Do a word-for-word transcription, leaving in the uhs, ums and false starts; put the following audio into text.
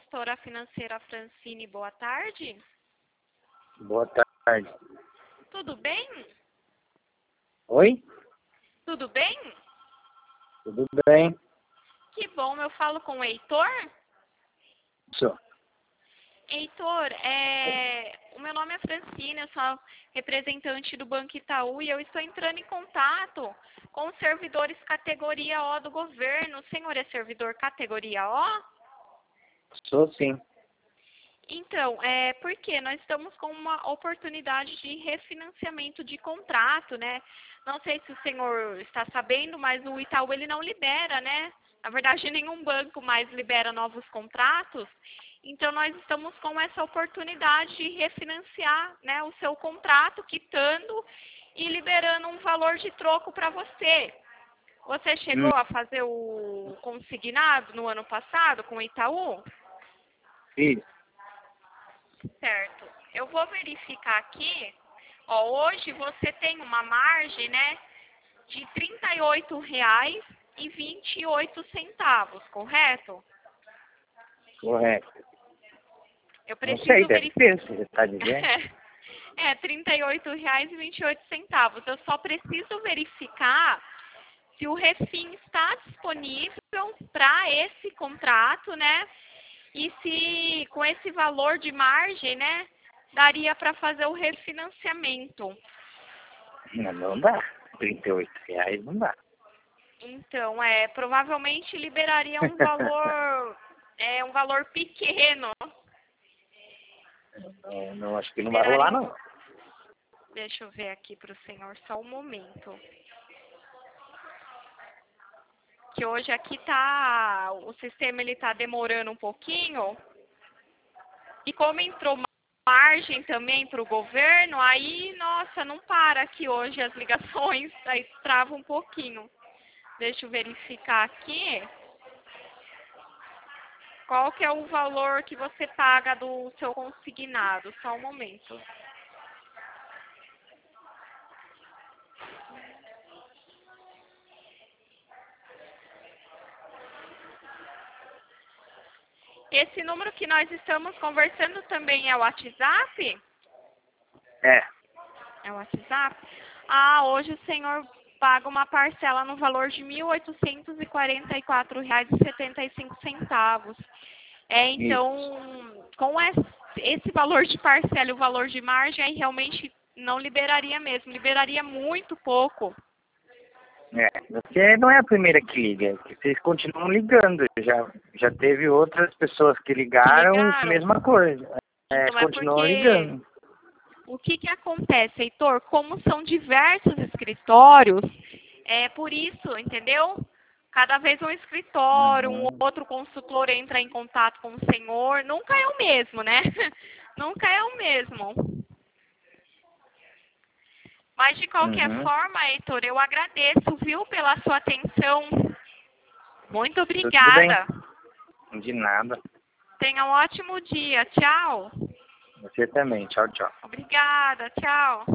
gestora financeira Francine, boa tarde. Boa tarde. Tudo bem? Oi? Tudo bem? Tudo bem? Que bom, eu falo com o Heitor. Sou. Heitor, é... o meu nome é Francine, eu sou representante do Banco Itaú e eu estou entrando em contato com os servidores categoria O do governo. O senhor é servidor categoria O? Sou sim. Então, é porque nós estamos com uma oportunidade de refinanciamento de contrato, né? Não sei se o senhor está sabendo, mas o Itaú ele não libera, né? Na verdade, nenhum banco mais libera novos contratos. Então, nós estamos com essa oportunidade de refinanciar, né, o seu contrato, quitando e liberando um valor de troco para você. Você chegou Hum. a fazer o consignado no ano passado com o Itaú? Sim. Certo. Eu vou verificar aqui. Ó, hoje você tem uma margem, né, de trinta e oito reais e vinte e oito centavos, correto? Correto. Eu Não preciso sei, deve verificar. ser, você está dizendo? É, trinta e oito reais e vinte e oito centavos. Eu só preciso verificar se o Refin está disponível para esse contrato, né? E se com esse valor de margem, né, daria para fazer o refinanciamento. Não, não dá. trinta e oito reais não dá. Então, é, provavelmente liberaria um valor, é, um valor pequeno. Não, não, acho que não vai Liberaria rolar, um... não. Deixa eu ver aqui para o senhor só um momento. Que hoje aqui tá, o sistema ele tá demorando um pouquinho. E como entrou margem também para o governo, aí, nossa, não para aqui hoje as ligações, aí trava um pouquinho. Deixa eu verificar aqui. Qual que é o valor que você paga do seu consignado? Só um momento. Esse número que nós estamos conversando também é o WhatsApp? É. É o WhatsApp? Ah, hoje o senhor paga uma parcela no valor de mil oitocentos e quarenta e quatro reais e setenta e cinco centavos. É, então, Isso. com esse valor de parcela e o valor de margem, aí realmente não liberaria mesmo, liberaria muito pouco. É, você não é a primeira que liga, vocês continuam ligando. Já, já teve outras pessoas que ligaram, Ligaram? mesma coisa. É, Então é continuam porque ligando. o que que acontece, Heitor? Como são diversos escritórios, é por isso, entendeu? Cada vez um escritório, um Uhum. outro consultor entra em contato com o senhor, nunca é o mesmo, né? Nunca é o mesmo. Mas, de qualquer Uhum. forma, Heitor, eu agradeço, viu, pela sua atenção. Muito Tudo bem. obrigada. De nada. Tenha um ótimo dia. Tchau. Você também. Tchau, tchau. Obrigada. Tchau.